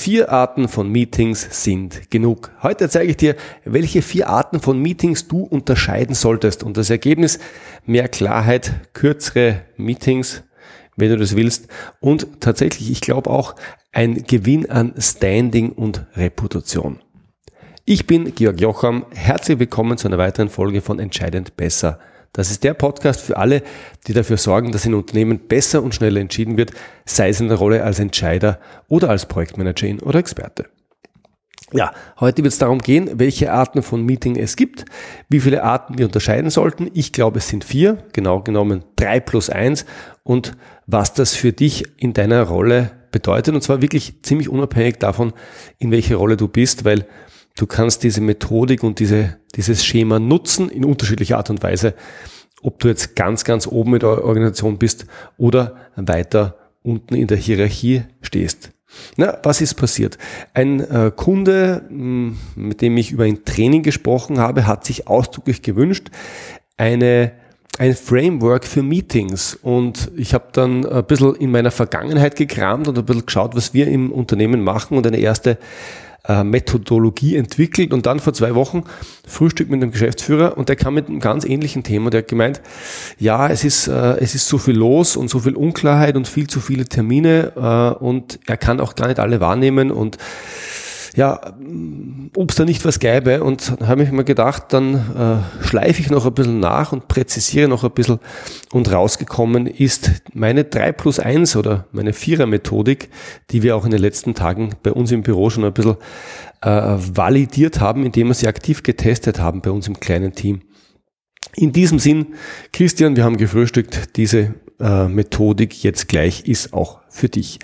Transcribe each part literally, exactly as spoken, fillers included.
Vier Arten von Meetings sind genug. Heute zeige ich dir, welche vier Arten von Meetings du unterscheiden solltest. Und das Ergebnis: mehr Klarheit, kürzere Meetings, wenn du das willst. Und tatsächlich, ich glaube auch, ein Gewinn an Standing und Reputation. Ich bin Georg Jocham. Herzlich willkommen zu einer weiteren Folge von Entscheidend Besser. Das ist der Podcast für alle, die dafür sorgen, dass in Unternehmen besser und schneller entschieden wird, sei es in der Rolle als Entscheider oder als Projektmanagerin oder Experte. Ja, heute wird es darum gehen, welche Arten von Meeting es gibt, wie viele Arten wir unterscheiden sollten. Ich glaube, es sind vier, genau genommen drei plus eins, und was das für dich in deiner Rolle bedeutet, und zwar wirklich ziemlich unabhängig davon, in welche Rolle du bist, weil du kannst diese Methodik und diese, dieses Schema nutzen in unterschiedlicher Art und Weise, ob du jetzt ganz, ganz oben in der Organisation bist oder weiter unten in der Hierarchie stehst. Na, was ist passiert? Ein äh, Kunde, mh, mit dem ich über ein Training gesprochen habe, hat sich ausdrücklich gewünscht, eine ein Framework für Meetings, und ich habe dann ein bisschen in meiner Vergangenheit gekramt und ein bisschen geschaut, was wir im Unternehmen machen, und eine erste Methodologie entwickelt, und dann vor zwei Wochen Frühstück mit einem Geschäftsführer, und der kam mit einem ganz ähnlichen Thema. Der hat gemeint, ja, es ist äh, es ist so viel los und so viel Unklarheit und viel zu viele Termine, äh, und er kann auch gar nicht alle wahrnehmen, und ja, ob es da nicht was gäbe. Und dann habe ich mir gedacht, dann äh, schleife ich noch ein bisschen nach und präzisiere noch ein bisschen, und rausgekommen ist meine drei plus eins oder meine Vierer-Methodik, die wir auch in den letzten Tagen bei uns im Büro schon ein bisschen äh, validiert haben, indem wir sie aktiv getestet haben bei uns im kleinen Team. In diesem Sinn, Christian, wir haben gefrühstückt, diese äh, Methodik jetzt gleich ist auch für dich.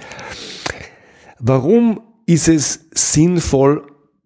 Warum ist es sinnvoll,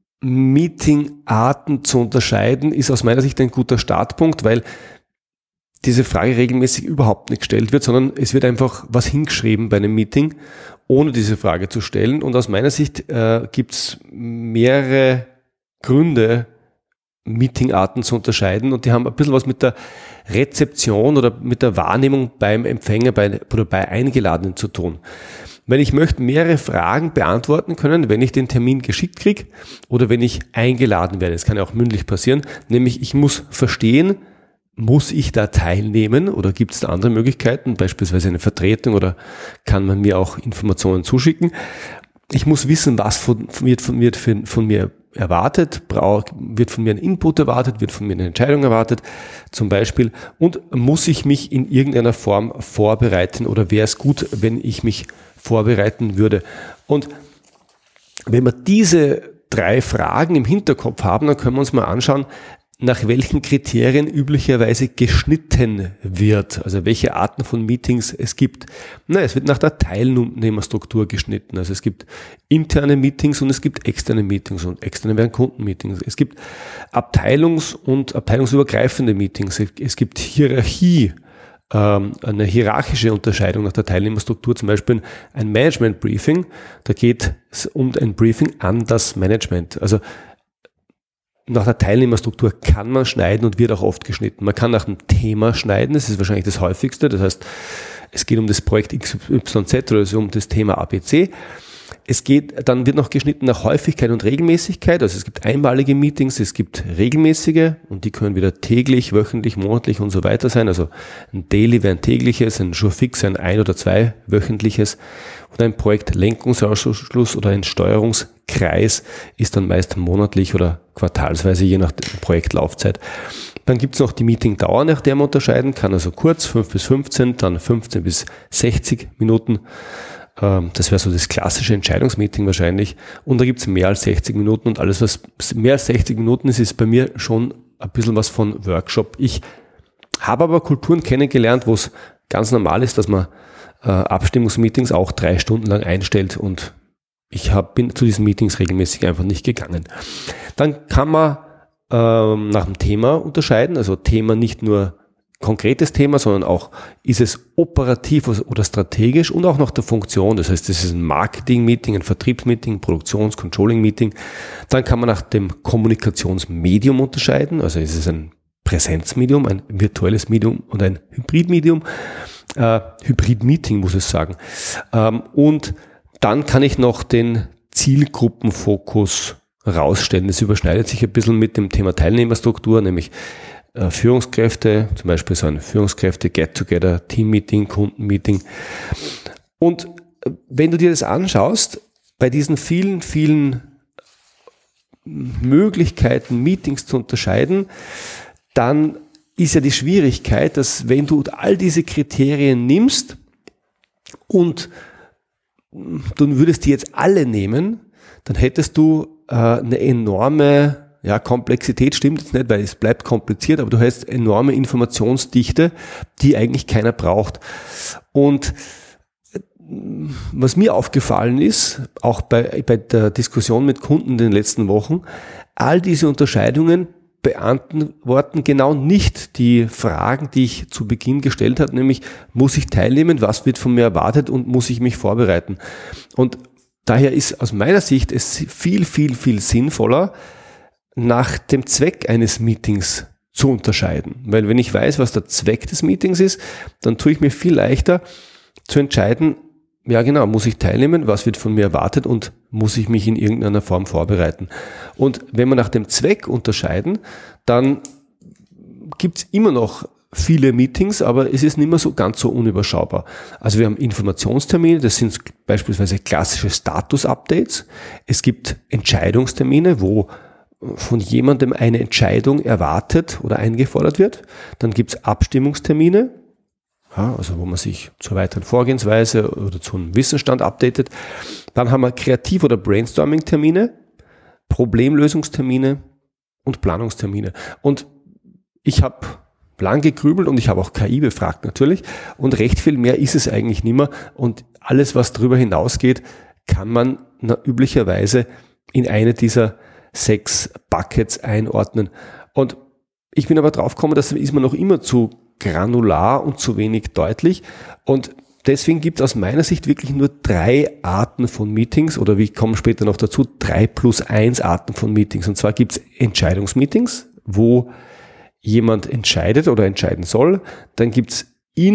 Meetingarten zu unterscheiden, ist aus meiner Sicht ein guter Startpunkt, weil diese Frage regelmäßig überhaupt nicht gestellt wird, sondern es wird einfach was hingeschrieben bei einem Meeting, ohne diese Frage zu stellen. Und aus meiner Sicht äh, gibt es mehrere Gründe, Meetingarten zu unterscheiden, und die haben ein bisschen was mit der Rezeption oder mit der Wahrnehmung beim Empfänger bei, oder bei Eingeladenen zu tun. Weil ich möchte mehrere Fragen beantworten können, wenn ich den Termin geschickt kriege oder wenn ich eingeladen werde. Das kann ja auch mündlich passieren. Nämlich, ich muss verstehen, muss ich da teilnehmen oder gibt es da andere Möglichkeiten, beispielsweise eine Vertretung, oder kann man mir auch Informationen zuschicken. Ich muss wissen, was von, wird von mir, von mir erwartet, braucht, wird von mir ein Input erwartet, wird von mir eine Entscheidung erwartet, zum Beispiel, und muss ich mich in irgendeiner Form vorbereiten, oder wäre es gut, wenn ich mich vorbereiten würde. Und wenn wir diese drei Fragen im Hinterkopf haben, dann können wir uns mal anschauen, nach welchen Kriterien üblicherweise geschnitten wird, also welche Arten von Meetings es gibt. Na, es wird nach der Teilnehmerstruktur geschnitten. Also es gibt interne Meetings und es gibt externe Meetings, und externe wären Kundenmeetings. Es gibt abteilungs- und abteilungsübergreifende Meetings. Es gibt Hierarchie, eine hierarchische Unterscheidung nach der Teilnehmerstruktur, zum Beispiel ein Management-Briefing, da geht es um ein Briefing an das Management. Also nach der Teilnehmerstruktur kann man schneiden und wird auch oft geschnitten. Man kann nach dem Thema schneiden, das ist wahrscheinlich das häufigste, das heißt, es geht um das Projekt X Y Z oder um das Thema A B C. Es geht, dann wird noch geschnitten nach Häufigkeit und Regelmäßigkeit, also es gibt einmalige Meetings, es gibt regelmäßige, und die können wieder täglich, wöchentlich, monatlich und so weiter sein, also ein Daily wäre ein tägliches, ein Jour fix ein ein- oder zwei wöchentliches, und ein Projekt Lenkungsausschuss oder ein Steuerungskreis ist dann meist monatlich oder quartalsweise, je nach Projektlaufzeit. Dann gibt es noch die Meetingdauer, nach der man unterscheiden kann, also kurz, fünf bis fünfzehn, dann fünfzehn bis sechzig Minuten. Das wäre so das klassische Entscheidungsmeeting wahrscheinlich. Und da gibt es mehr als sechzig Minuten, und alles, was mehr als sechzig Minuten ist, ist bei mir schon ein bisschen was von Workshop. Ich habe aber Kulturen kennengelernt, wo es ganz normal ist, dass man äh, Abstimmungsmeetings auch drei Stunden lang einstellt, und ich hab, bin zu diesen Meetings regelmäßig einfach nicht gegangen. Dann kann man ähm, nach dem Thema unterscheiden, also Thema nicht nur konkretes Thema, sondern auch, ist es operativ oder strategisch, und auch nach der Funktion. Das heißt, es ist ein Marketing-Meeting, ein Vertriebsmeeting, ein Produktions-, Controlling-Meeting. Dann kann man nach dem Kommunikationsmedium unterscheiden. Also ist es ein Präsenzmedium, ein virtuelles Medium und ein Hybridmedium. Äh, Hybrid-Meeting muss ich sagen. Ähm, und dann kann ich noch den Zielgruppenfokus rausstellen. Das überschneidet sich ein bisschen mit dem Thema Teilnehmerstruktur, nämlich äh, Führungskräfte, zum Beispiel so ein Führungskräfte-Get-Together, Team-Meeting, Kundenmeeting. Und wenn du dir das anschaust, bei diesen vielen, vielen Möglichkeiten, Meetings zu unterscheiden, dann ist ja die Schwierigkeit, dass wenn du all diese Kriterien nimmst und du würdest die jetzt alle nehmen, dann hättest du äh, eine enorme, ja, Komplexität stimmt jetzt nicht, weil es bleibt kompliziert, aber du hast enorme Informationsdichte, die eigentlich keiner braucht. Und was mir aufgefallen ist, auch bei, bei der Diskussion mit Kunden in den letzten Wochen, all diese Unterscheidungen beantworten genau nicht die Fragen, die ich zu Beginn gestellt habe, nämlich muss ich teilnehmen, was wird von mir erwartet und muss ich mich vorbereiten. Und daher ist aus meiner Sicht es viel, viel, viel sinnvoller, nach dem Zweck eines Meetings zu unterscheiden. Weil wenn ich weiß, was der Zweck des Meetings ist, dann tue ich mir viel leichter zu entscheiden, ja genau, muss ich teilnehmen, was wird von mir erwartet und muss ich mich in irgendeiner Form vorbereiten. Und wenn wir nach dem Zweck unterscheiden, dann gibt es immer noch viele Meetings, aber es ist nicht mehr so ganz so unüberschaubar. Also wir haben Informationstermine, das sind beispielsweise klassische Status-Updates. Es gibt Entscheidungstermine, wo von jemandem eine Entscheidung erwartet oder eingefordert wird. Dann gibt es Abstimmungstermine, ja, also wo man sich zur weiteren Vorgehensweise oder zum Wissensstand updatet. Dann haben wir Kreativ- oder Brainstorming-Termine, Problemlösungstermine und Planungstermine. Und ich habe lang gegrübelt und ich habe auch K I befragt natürlich und recht viel mehr ist es eigentlich nicht mehr und alles, was darüber hinausgeht, kann man na, üblicherweise in eine dieser sechs Buckets einordnen. Und ich bin aber drauf gekommen, das ist mir noch immer zu granular und zu wenig deutlich und deswegen gibt es aus meiner Sicht wirklich nur drei Arten von Meetings oder wie kommen später noch dazu, drei plus eins Arten von Meetings. Und zwar gibt es Entscheidungsmeetings, wo jemand entscheidet oder entscheiden soll. Dann gibt es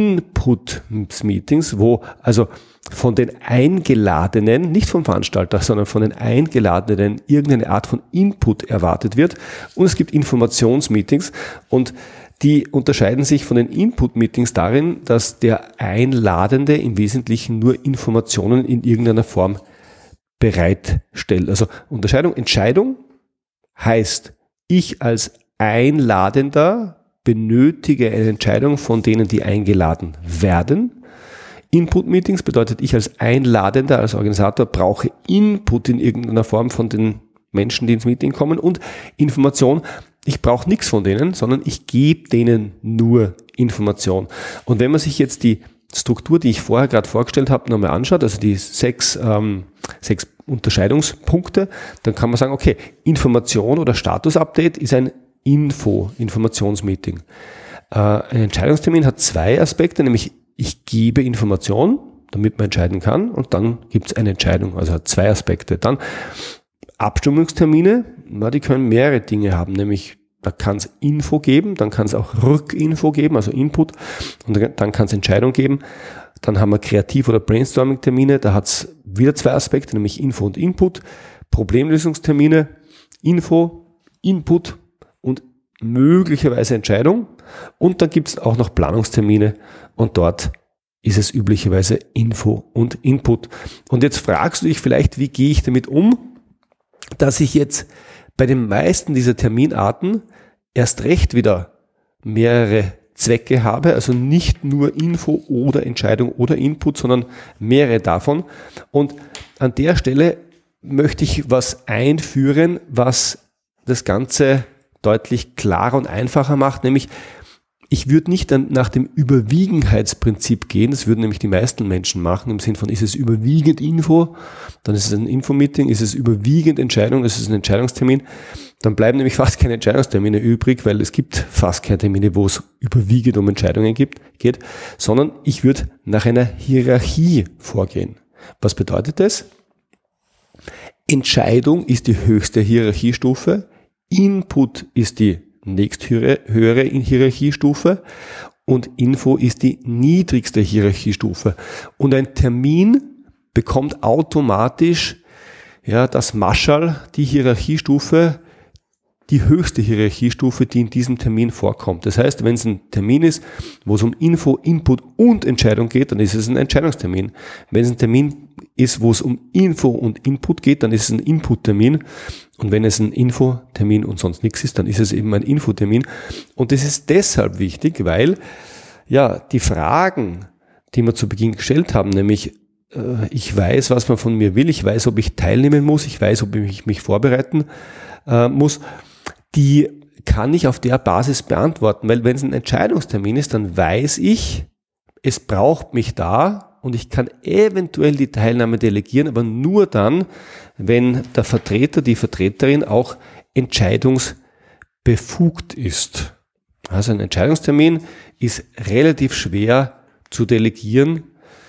Input-Meetings, wo also von den Eingeladenen, nicht vom Veranstalter, sondern von den Eingeladenen irgendeine Art von Input erwartet wird. Und es gibt Informationsmeetings und die unterscheiden sich von den Input-Meetings darin, dass der Einladende im Wesentlichen nur Informationen in irgendeiner Form bereitstellt. Also Unterscheidung, Entscheidung heißt, ich als Einladender benötige eine Entscheidung von denen, die eingeladen werden. Input-Meetings bedeutet, ich als Einladender, als Organisator brauche Input in irgendeiner Form von den Menschen, die ins Meeting kommen und Information. Ich brauche nichts von denen, sondern ich gebe denen nur Information. Und wenn man sich jetzt die Struktur, die ich vorher gerade vorgestellt habe, nochmal anschaut, also die sechs, ähm, sechs Unterscheidungspunkte, dann kann man sagen, okay, Information oder Status-Update ist ein Info, Informationsmeeting. Äh, ein Entscheidungstermin hat zwei Aspekte, nämlich ich gebe Information, damit man entscheiden kann und dann gibt es eine Entscheidung, also hat zwei Aspekte. Dann Abstimmungstermine, na, die können mehrere Dinge haben, nämlich da kann es Info geben, dann kann es auch Rückinfo geben, also Input und dann kann es Entscheidung geben. Dann haben wir Kreativ- oder Brainstorming-Termine, da hat es wieder zwei Aspekte, nämlich Info und Input. Problemlösungstermine, Info, Input und möglicherweise Entscheidung. Und dann gibt es auch noch Planungstermine und dort ist es üblicherweise Info und Input. Und jetzt fragst du dich vielleicht, wie gehe ich damit um, dass ich jetzt bei den meisten dieser Terminarten erst recht wieder mehrere Zwecke habe, also nicht nur Info oder Entscheidung oder Input, sondern mehrere davon. Und an der Stelle möchte ich was einführen, was das Ganze deutlich klarer und einfacher macht, nämlich ich würde nicht nach dem Überwiegenheitsprinzip gehen, das würden nämlich die meisten Menschen machen, im Sinn von, ist es überwiegend Info, dann ist es ein Infomeeting, ist es überwiegend Entscheidung, ist es ein Entscheidungstermin, dann bleiben nämlich fast keine Entscheidungstermine übrig, weil es gibt fast keine Termine, wo es überwiegend um Entscheidungen gibt, geht, sondern ich würde nach einer Hierarchie vorgehen. Was bedeutet das? Entscheidung ist die höchste Hierarchiestufe, Input ist die nächsthöhere höhere Hierarchiestufe und Info ist die niedrigste Hierarchiestufe. Und ein Termin bekommt automatisch ja, das Marschall, die Hierarchiestufe, die höchste Hierarchiestufe, die in diesem Termin vorkommt. Das heißt, wenn es ein Termin ist, wo es um Info, Input und Entscheidung geht, dann ist es ein Entscheidungstermin. Wenn es ein Termin ist, wo es um Info und Input geht, dann ist es ein Input-Termin. Und wenn es ein Info-Termin und sonst nichts ist, dann ist es eben ein Infotermin. Und das ist deshalb wichtig, weil ja die Fragen, die wir zu Beginn gestellt haben, nämlich äh, ich weiß, was man von mir will, ich weiß, ob ich teilnehmen muss, ich weiß, ob ich mich vorbereiten äh, muss, die kann ich auf der Basis beantworten, weil wenn es ein Entscheidungstermin ist, dann weiß ich, es braucht mich da und ich kann eventuell die Teilnahme delegieren, aber nur dann, wenn der Vertreter, die Vertreterin auch entscheidungsbefugt ist. Also ein Entscheidungstermin ist relativ schwer zu delegieren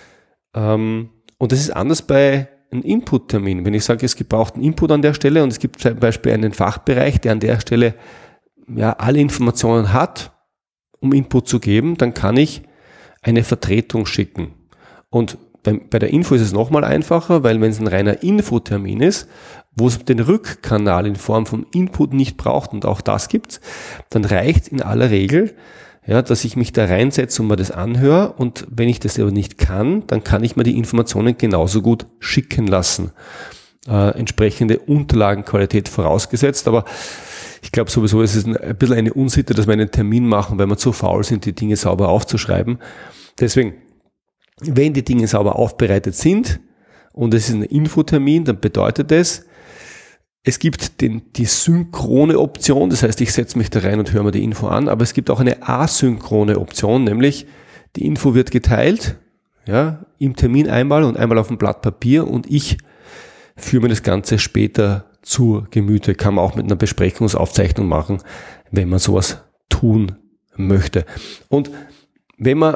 und das ist anders bei ein Input-Termin. Wenn ich sage, es braucht einen Input an der Stelle und es gibt zum Beispiel einen Fachbereich, der an der Stelle ja alle Informationen hat, um Input zu geben, dann kann ich eine Vertretung schicken. Und bei, bei der Info ist es nochmal einfacher, weil wenn es ein reiner Infotermin ist, wo es den Rückkanal in Form von Input nicht braucht und auch das gibt's, dann reicht in aller Regel, ja, dass ich mich da reinsetze und mir das anhöre und wenn ich das aber nicht kann, dann kann ich mir die Informationen genauso gut schicken lassen. Äh, entsprechende Unterlagenqualität vorausgesetzt, aber ich glaube sowieso, es ist ein, ein bisschen eine Unsitte, dass wir einen Termin machen, weil wir zu faul sind, die Dinge sauber aufzuschreiben. Deswegen, wenn die Dinge sauber aufbereitet sind und es ist ein Infotermin, dann bedeutet das, es gibt den, die synchrone Option, das heißt, ich setze mich da rein und höre mir die Info an, aber es gibt auch eine asynchrone Option, nämlich die Info wird geteilt, ja, im Termin einmal und einmal auf dem Blatt Papier und ich führe mir das Ganze später zu Gemüte. Kann man auch mit einer Besprechungsaufzeichnung machen, wenn man sowas tun möchte. Und wenn man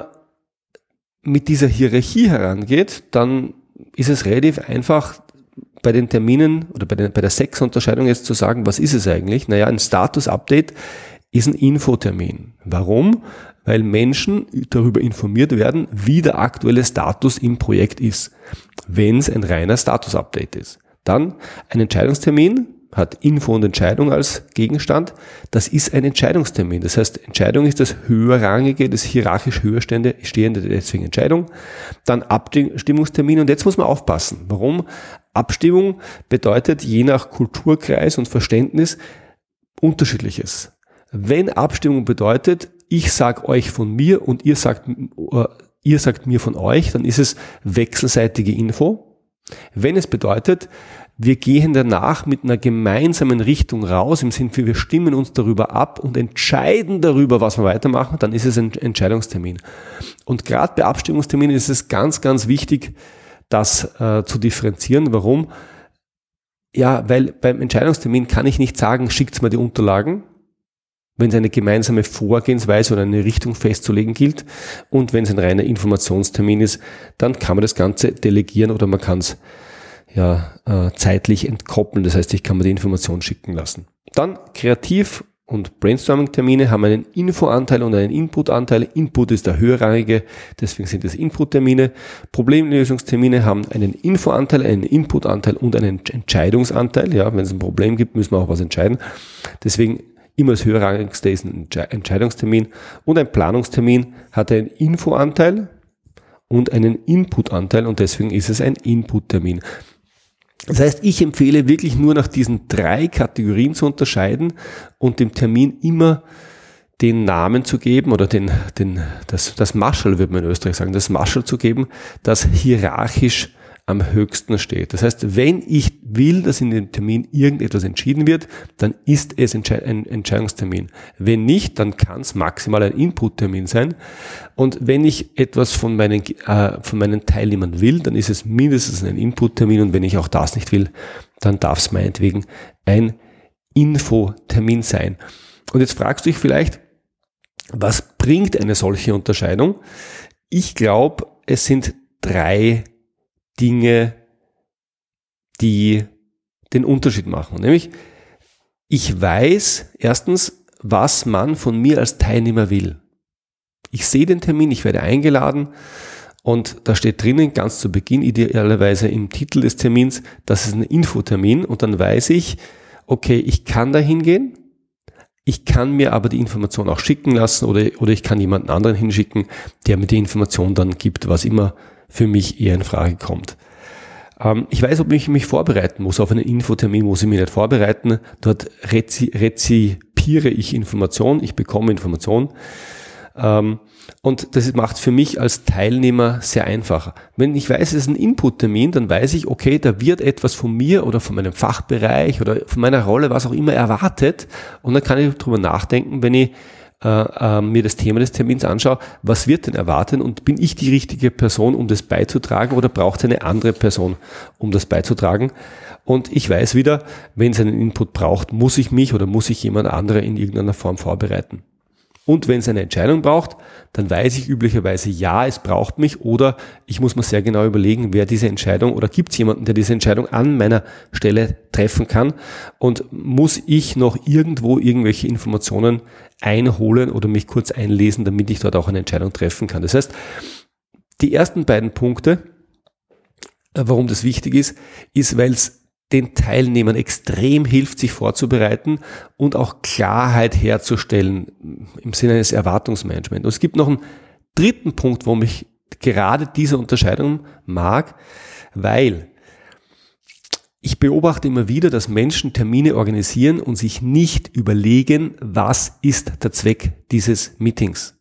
mit dieser Hierarchie herangeht, dann ist es relativ einfach, bei den Terminen oder bei, den, bei der Sechs-Unterscheidung jetzt zu sagen, was ist es eigentlich? Naja, ein Status-Update ist ein Infotermin. Warum? Weil Menschen darüber informiert werden, wie der aktuelle Status im Projekt ist, wenn es ein reiner Status-Update ist. Dann ein Entscheidungstermin hat Info und Entscheidung als Gegenstand. Das ist ein Entscheidungstermin. Das heißt, Entscheidung ist das höherrangige, das hierarchisch höher stehende, deswegen Entscheidung. Dann Abstimmungstermin und jetzt muss man aufpassen. Warum? Abstimmung bedeutet je nach Kulturkreis und Verständnis Unterschiedliches. Wenn Abstimmung bedeutet, ich sage euch von mir und ihr sagt, äh, ihr sagt mir von euch, dann ist es wechselseitige Info. Wenn es bedeutet, wir gehen danach mit einer gemeinsamen Richtung raus, im Sinne, wir stimmen uns darüber ab und entscheiden darüber, was wir weitermachen, dann ist es ein Entscheidungstermin. Und gerade bei Abstimmungsterminen ist es ganz, ganz wichtig, das äh, zu differenzieren. Warum? Ja, weil beim Entscheidungstermin kann ich nicht sagen, schickt mir die Unterlagen, wenn es eine gemeinsame Vorgehensweise oder eine Richtung festzulegen gilt. Und wenn es ein reiner Informationstermin ist, dann kann man das Ganze delegieren oder man kann es ja, äh, zeitlich entkoppeln. Das heißt, ich kann mir die Information schicken lassen. Dann Kreativ- und Brainstorming-Termine haben einen Infoanteil und einen Inputanteil. Input ist der höherrangige, deswegen sind es Input-Termine. Problemlösungstermine haben einen Infoanteil, einen Inputanteil und einen Entscheidungsanteil. Ja, wenn es ein Problem gibt, müssen wir auch was entscheiden. Deswegen immer das höherrangigste ist ein Entscheidungstermin. Und ein Planungstermin hat einen Infoanteil und einen Inputanteil und deswegen ist es ein Inputtermin. Das heißt, ich empfehle wirklich nur nach diesen drei Kategorien zu unterscheiden und dem Termin immer den Namen zu geben oder den, den, das, das Marschall, würde man in Österreich sagen, das Marschall zu geben, das hierarchisch am höchsten steht. Das heißt, wenn ich will, dass in dem Termin irgendetwas entschieden wird, dann ist es ein Entscheidungstermin. Wenn nicht, dann kann es maximal ein Inputtermin sein. Und wenn ich etwas von meinen, äh, von meinen Teilnehmern will, dann ist es mindestens ein Inputtermin. Und wenn ich auch das nicht will, dann darf es meinetwegen ein Infotermin sein. Und jetzt fragst du dich vielleicht, was bringt eine solche Unterscheidung? Ich glaube, es sind drei Dinge, die den Unterschied machen. Nämlich, ich weiß erstens, was man von mir als Teilnehmer will. Ich sehe den Termin, ich werde eingeladen Und da steht drinnen, ganz zu Beginn, idealerweise im Titel des Termins, das ist ein Infotermin. Und dann weiß ich, okay, ich kann da hingehen, ich kann mir aber die Information auch schicken lassen oder, oder ich kann jemanden anderen hinschicken, der mir die Information dann gibt, was immer für mich eher in Frage kommt. Ähm, ich weiß, ob ich mich vorbereiten muss. Auf einen Infotermin muss ich mich nicht vorbereiten. Dort rezi- rezipiere ich Information, ich bekomme Information. Ähm, und das macht es für mich als Teilnehmer sehr einfacher. Wenn ich weiß, es ist ein Input-Termin, dann weiß ich, okay, da wird etwas von mir oder von meinem Fachbereich oder von meiner Rolle, was auch immer, erwartet. Und dann kann ich drüber nachdenken, wenn ich äh, äh, mir das Thema des Termins anschaue, was wird denn erwartet und bin ich die richtige Person, um das beizutragen oder braucht es eine andere Person, um das beizutragen? Und ich weiß wieder, wenn es einen Input braucht, muss ich mich oder muss ich jemand andere in irgendeiner Form vorbereiten. Und wenn es eine Entscheidung braucht, dann weiß ich üblicherweise, ja, es braucht mich oder ich muss mir sehr genau überlegen, wer diese Entscheidung oder gibt es jemanden, der diese Entscheidung an meiner Stelle treffen kann und muss ich noch irgendwo irgendwelche Informationen einholen oder mich kurz einlesen, damit ich dort auch eine Entscheidung treffen kann. Das heißt, die ersten beiden Punkte, warum das wichtig ist, ist, weil es den Teilnehmern extrem hilft, sich vorzubereiten und auch Klarheit herzustellen im Sinne eines Erwartungsmanagements. Und es gibt noch einen dritten Punkt, warum ich gerade diese Unterscheidung mag, weil ich beobachte immer wieder, dass Menschen Termine organisieren und sich nicht überlegen, was ist der Zweck dieses Meetings.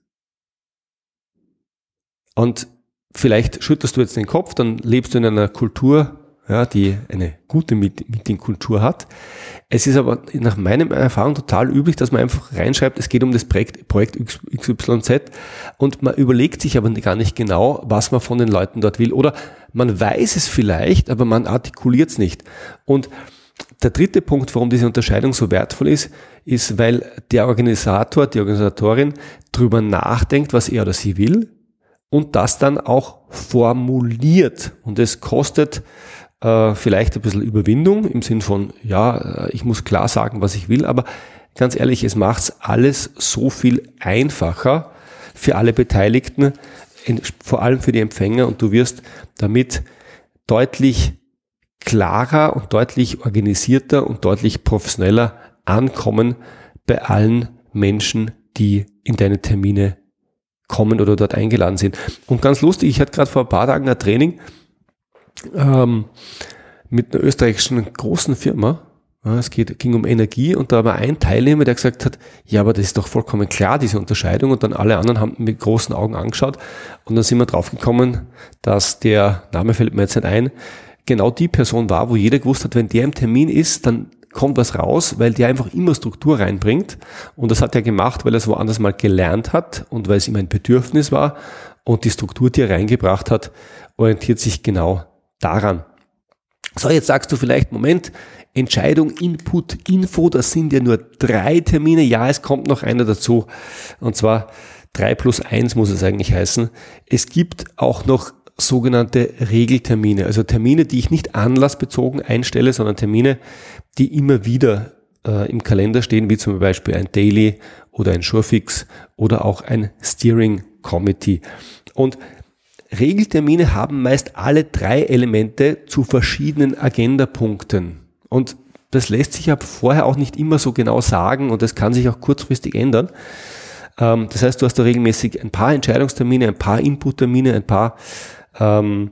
Und vielleicht schüttelst du jetzt den Kopf, dann lebst du in einer Kultur, ja, die eine gute Meeting-Kultur hat. Es ist aber nach meiner Erfahrung total üblich, dass man einfach reinschreibt, es geht um das Projekt, Projekt X Y Z und man überlegt sich aber gar nicht genau, was man von den Leuten dort will. Oder man weiß es vielleicht, aber man artikuliert es nicht. Und der dritte Punkt, warum diese Unterscheidung so wertvoll ist, ist, weil der Organisator, die Organisatorin drüber nachdenkt, was er oder sie will und das dann auch formuliert. Und es kostet vielleicht ein bisschen Überwindung im Sinn von, ja, ich muss klar sagen, was ich will, aber ganz ehrlich, es macht alles so viel einfacher für alle Beteiligten, vor allem für die Empfänger und du wirst damit deutlich klarer und deutlich organisierter und deutlich professioneller ankommen bei allen Menschen, die in deine Termine kommen oder dort eingeladen sind. Und ganz lustig, ich hatte gerade vor ein paar Tagen ein Training Ähm, mit einer österreichischen großen Firma. Ja, es geht, ging um Energie und da war ein Teilnehmer, der gesagt hat, ja, aber das ist doch vollkommen klar, diese Unterscheidung, und dann alle anderen haben mit großen Augen angeschaut und dann sind wir draufgekommen, dass der Name fällt mir jetzt nicht ein, genau die Person war, wo jeder gewusst hat, wenn der im Termin ist, dann kommt was raus, weil der einfach immer Struktur reinbringt und das hat er gemacht, weil er es woanders mal gelernt hat und weil es ihm ein Bedürfnis war und die Struktur, die er reingebracht hat, orientiert sich genau daran. So, jetzt sagst du vielleicht, Moment, Entscheidung, Input, Info, das sind ja nur drei Termine. Ja, es kommt noch einer dazu. Und zwar drei plus eins muss es eigentlich heißen. Es gibt auch noch sogenannte Regeltermine, also Termine, die ich nicht anlassbezogen einstelle, sondern Termine, die immer wieder äh, im Kalender stehen, wie zum Beispiel ein Daily oder ein Surefix oder auch ein Steering Committee. Und Regeltermine haben meist alle drei Elemente zu verschiedenen Agendapunkten. Und das lässt sich aber vorher auch nicht immer so genau sagen und das kann sich auch kurzfristig ändern. Das heißt, du hast da regelmäßig ein paar Entscheidungstermine, ein paar Inputtermine, ein paar ähm,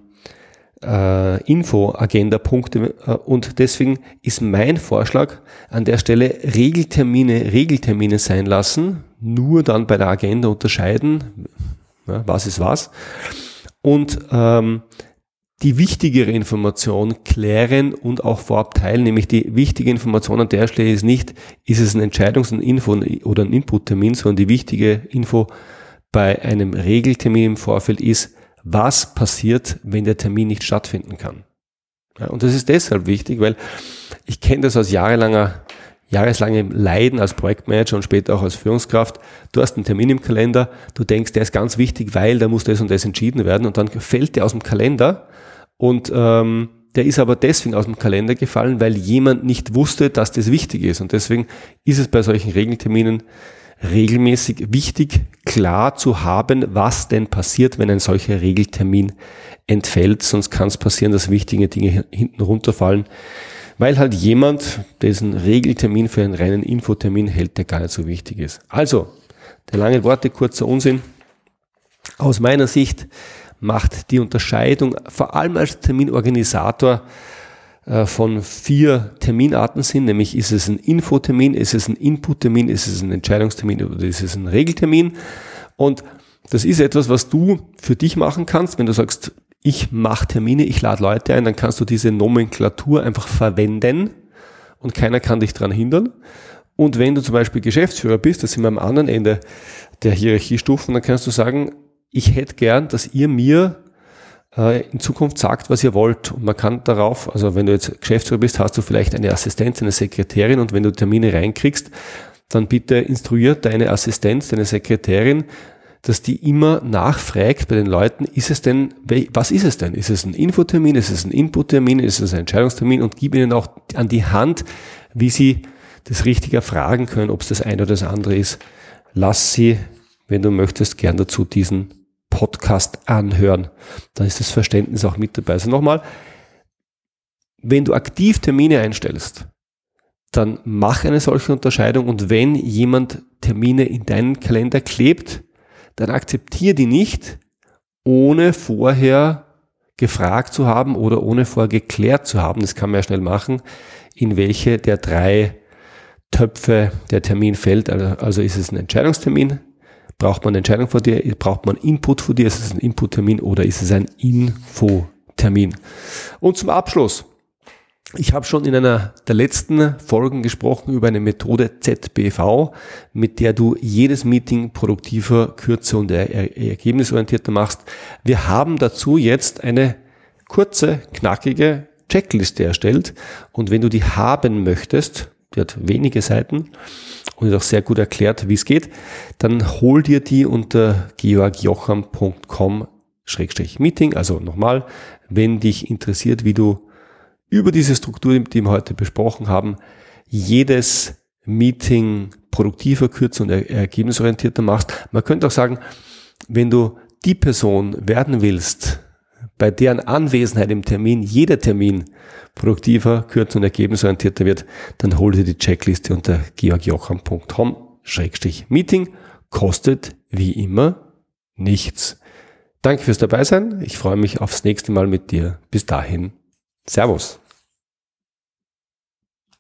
äh, Info-Agenda-Punkte und deswegen ist mein Vorschlag an der Stelle, Regeltermine Regeltermine sein lassen, nur dann bei der Agenda unterscheiden, ja, was ist was. Und ähm, die wichtigere Information klären und auch vorab teilen, nämlich die wichtige Information an der Stelle ist nicht, ist es ein Entscheidungs-, ein Info- oder ein Input-Termin, sondern die wichtige Info bei einem Regeltermin im Vorfeld ist, was passiert, wenn der Termin nicht stattfinden kann. Ja, und das ist deshalb wichtig, weil ich kenne das aus jahrelanger jahrelangem Leiden als Projektmanager und später auch als Führungskraft. Du hast einen Termin im Kalender, du denkst, der ist ganz wichtig, weil da muss das und das entschieden werden und dann fällt der aus dem Kalender und ähm, der ist aber deswegen aus dem Kalender gefallen, weil jemand nicht wusste, dass das wichtig ist und deswegen ist es bei solchen Regelterminen regelmäßig wichtig, klar zu haben, was denn passiert, wenn ein solcher Regeltermin entfällt. Sonst kann es passieren, dass wichtige Dinge hinten runterfallen, weil halt jemand diesen Regeltermin für einen reinen Infotermin hält, der gar nicht so wichtig ist. Also, der lange Worte, kurzer Unsinn. Aus meiner Sicht macht die Unterscheidung vor allem als Terminorganisator äh, von vier Terminarten Sinn, nämlich ist es ein Infotermin, ist es ein Inputtermin, ist es ein Entscheidungstermin oder ist es ein Regeltermin. Und das ist etwas, was du für dich machen kannst, wenn du sagst, ich mache Termine, ich lade Leute ein, dann kannst du diese Nomenklatur einfach verwenden und keiner kann dich daran hindern. Und wenn du zum Beispiel Geschäftsführer bist, das sind wir am anderen Ende der Hierarchiestufen, dann kannst du sagen, ich hätte gern, dass ihr mir äh, in Zukunft sagt, was ihr wollt. Und man kann darauf, also wenn du jetzt Geschäftsführer bist, hast du vielleicht eine Assistenz, eine Sekretärin und wenn du Termine reinkriegst, dann bitte instruiert deine Assistenz, deine Sekretärin, dass die immer nachfragt bei den Leuten, ist es denn, was ist es denn? Ist es ein Infotermin, ist es ein Inputtermin, ist es ein Entscheidungstermin und gib ihnen auch an die Hand, wie sie das richtig erfragen können, ob es das eine oder das andere ist. Lass sie, wenn du möchtest, gern dazu diesen Podcast anhören. Dann ist das Verständnis auch mit dabei. Also nochmal, wenn du aktiv Termine einstellst, dann mach eine solche Unterscheidung und wenn jemand Termine in deinen Kalender klebt, dann akzeptiere die nicht, ohne vorher gefragt zu haben oder ohne vorher geklärt zu haben, das kann man ja schnell machen, in welche der drei Töpfe der Termin fällt. Also ist es ein Entscheidungstermin, braucht man eine Entscheidung von dir, braucht man Input von dir, ist es ein Inputtermin oder ist es ein Infotermin? Und zum Abschluss, ich habe schon in einer der letzten Folgen gesprochen über eine Methode Z B V, mit der du jedes Meeting produktiver, kürzer und er- ergebnisorientierter machst. Wir haben dazu jetzt eine kurze, knackige Checkliste erstellt und wenn du die haben möchtest, die hat wenige Seiten und ist auch sehr gut erklärt, wie es geht, dann hol dir die unter georg jocham punkt com Schrägstrich Meeting. Also nochmal, wenn dich interessiert, wie du über diese Struktur, die wir heute besprochen haben, jedes Meeting produktiver, kürzer und er- ergebnisorientierter machst. Man könnte auch sagen, wenn du die Person werden willst, bei deren Anwesenheit im Termin jeder Termin produktiver, kürzer und ergebnisorientierter wird, dann hol dir die Checkliste unter georg jocham punkt com Schrägstrich Meeting. Kostet wie immer nichts. Danke fürs Dabeisein. Ich freue mich aufs nächste Mal mit dir. Bis dahin. Servus.